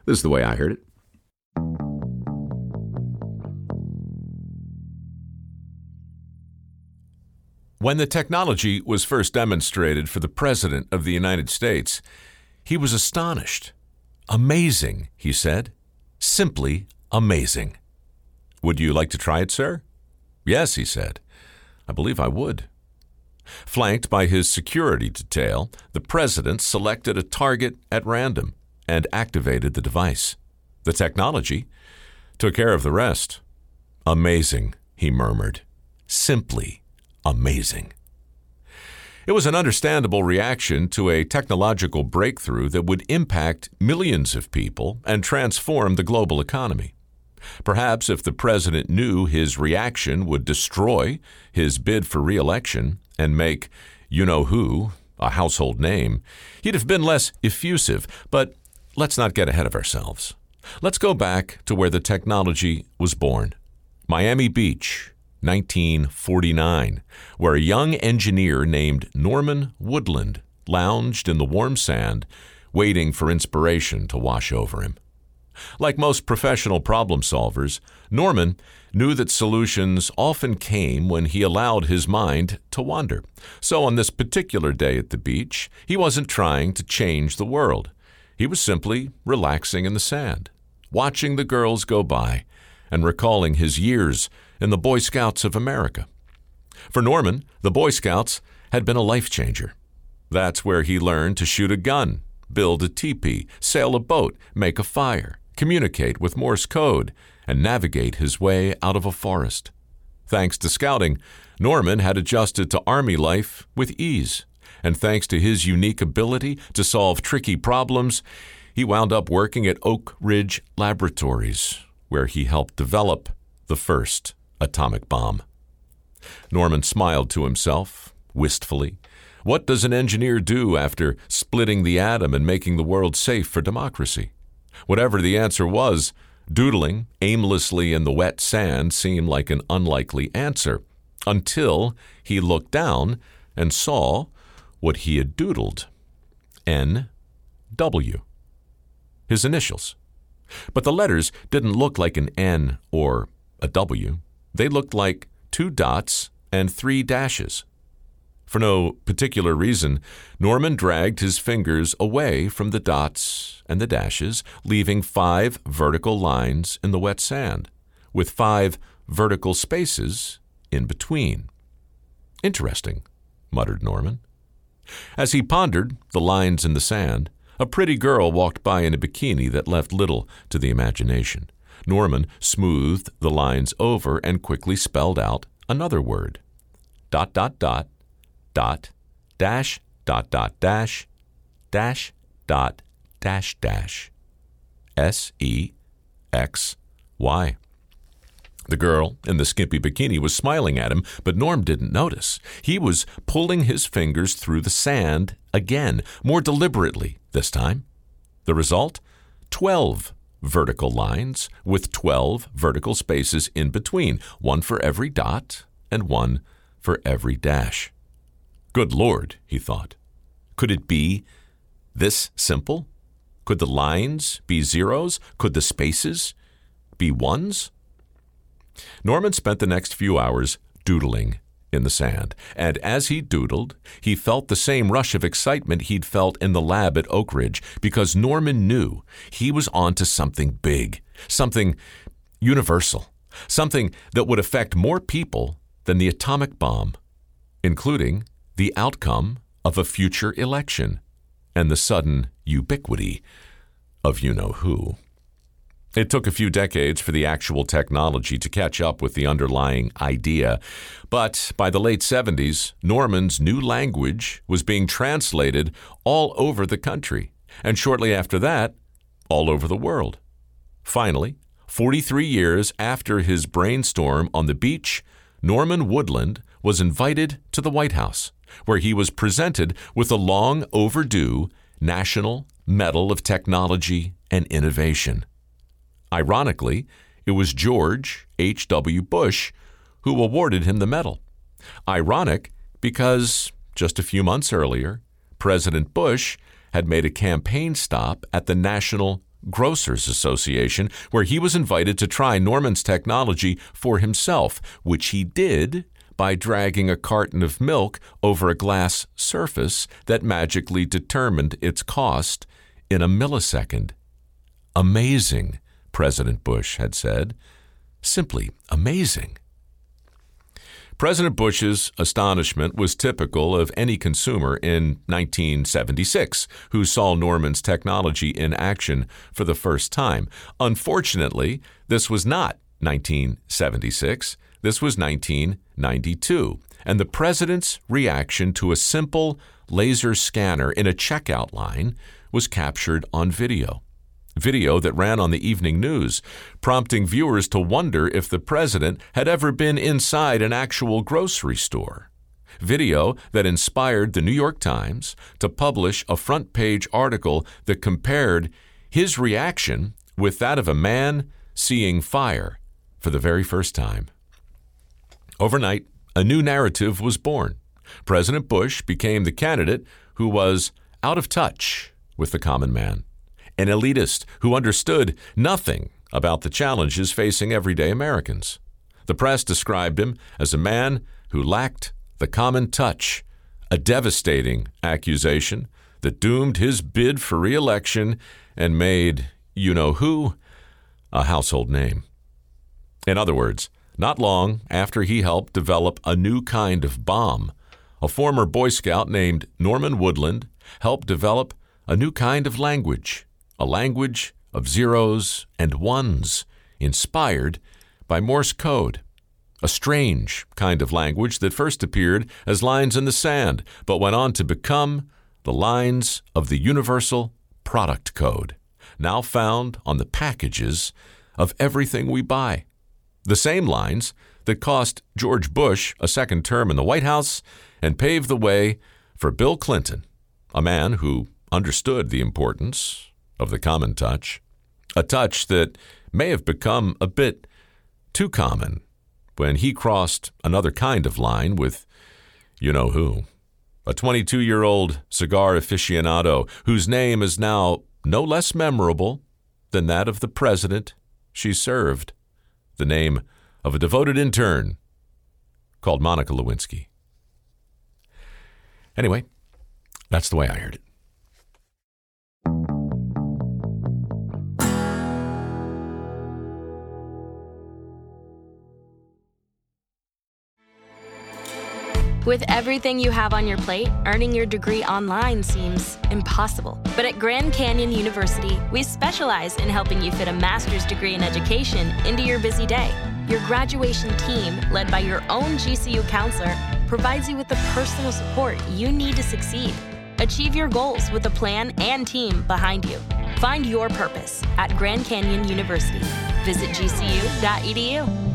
This is the way I heard it. When the technology was first demonstrated for the President of the United States, he was astonished. Amazing, he said. Simply amazing. Would you like to try it, sir? Yes, he said. I believe I would. Flanked by his security detail, the President selected a target at random and activated the device. The technology took care of the rest. Amazing, he murmured. Simply amazing. It was an understandable reaction to a technological breakthrough that would impact millions of people and transform the global economy. Perhaps if the president knew his reaction would destroy his bid for re-election and make you-know-who a household name, he'd have been less effusive. But let's not get ahead of ourselves. Let's go back to where the technology was born. Miami Beach, 1949, where a young engineer named Norman Woodland lounged in the warm sand, waiting for inspiration to wash over him. Like most professional problem solvers, Norman knew that solutions often came when he allowed his mind to wander. So on this particular day at the beach, he wasn't trying to change the world. He was simply relaxing in the sand, watching the girls go by, and recalling his years in the Boy Scouts of America. For Norman, the Boy Scouts had been a life changer. That's where he learned to shoot a gun, build a teepee, sail a boat, make a fire, communicate with Morse code, and navigate his way out of a forest. Thanks to scouting, Norman had adjusted to Army life with ease, and thanks to his unique ability to solve tricky problems, he wound up working at Oak Ridge Laboratories, where he helped develop the first atomic bomb. Norman smiled to himself, wistfully. What does an engineer do after splitting the atom and making the world safe for democracy? Whatever the answer was, doodling aimlessly in the wet sand seemed like an unlikely answer, until he looked down and saw what he had doodled. N.W. His initials. But the letters didn't look like an N or a W. They looked like 2 dots and 3 dashes. For no particular reason, Norman dragged his fingers away from the dots and the dashes, leaving 5 vertical lines in the wet sand, with 5 vertical spaces in between. Interesting, muttered Norman. As he pondered the lines in the sand, a pretty girl walked by in a bikini that left little to the imagination. Norman smoothed the lines over and quickly spelled out another word. ... dash, ... dash, ... S-E-X-Y. The girl in the skimpy bikini was smiling at him, but Norm didn't notice. He was pulling his fingers through the sand again, more deliberately this time. The result? 12 vertical lines with 12 vertical spaces in between, 1 for every dot and 1 for every dash. Good Lord, he thought. Could it be this simple? Could the lines be zeros? Could the spaces be ones? Norman spent the next few hours doodling in the sand, and as he doodled, he felt the same rush of excitement he'd felt in the lab at Oak Ridge, because Norman knew he was onto something big, something universal, something that would affect more people than the atomic bomb, including the outcome of a future election and the sudden ubiquity of you-know-who. It took a few decades for the actual technology to catch up with the underlying idea, but by the late 70s, Norman's new language was being translated all over the country, and shortly after that, all over the world. Finally, 43 years after his brainstorm on the beach, Norman Woodland was invited to the White House, where he was presented with a long overdue National Medal of Technology and Innovation. Ironically, it was George H.W. Bush who awarded him the medal. Ironic because just a few months earlier, President Bush had made a campaign stop at the National Grocers Association, where he was invited to try Norman's technology for himself, which he did by dragging a carton of milk over a glass surface that magically determined its cost in a millisecond. Amazing, President Bush had said. Simply amazing. President Bush's astonishment was typical of any consumer in 1976 who saw Norman's technology in action for the first time. Unfortunately, this was not 1976. This was 1992, and the president's reaction to a simple laser scanner in a checkout line was captured on video. Video that ran on the evening news, prompting viewers to wonder if the president had ever been inside an actual grocery store. Video that inspired the New York Times to publish a front-page article that compared his reaction with that of a man seeing fire for the very first time. Overnight, a new narrative was born. President Bush became the candidate who was out of touch with the common man, an elitist who understood nothing about the challenges facing everyday Americans. The press described him as a man who lacked the common touch, a devastating accusation that doomed his bid for re-election and made you-know-who a household name. In other words, not long after he helped develop a new kind of bomb, a former Boy Scout named Norman Woodland helped develop a new kind of language, a language of zeros and ones, inspired by Morse code, a strange kind of language that first appeared as lines in the sand, but went on to become the lines of the Universal Product Code, now found on the packages of everything we buy. The same lines that cost George Bush a second term in the White House and paved the way for Bill Clinton, a man who understood the importance of the common touch, a touch that may have become a bit too common when he crossed another kind of line with you-know-who, a 22-year-old cigar aficionado whose name is now no less memorable than that of the president she served, the name of a devoted intern called Monica Lewinsky. Anyway, that's the way I heard it. With everything you have on your plate, earning your degree online seems impossible. But at Grand Canyon University, we specialize in helping you fit a master's degree in education into your busy day. Your graduation team, led by your own GCU counselor, provides you with the personal support you need to succeed. Achieve your goals with a plan and team behind you. Find your purpose at Grand Canyon University. Visit gcu.edu.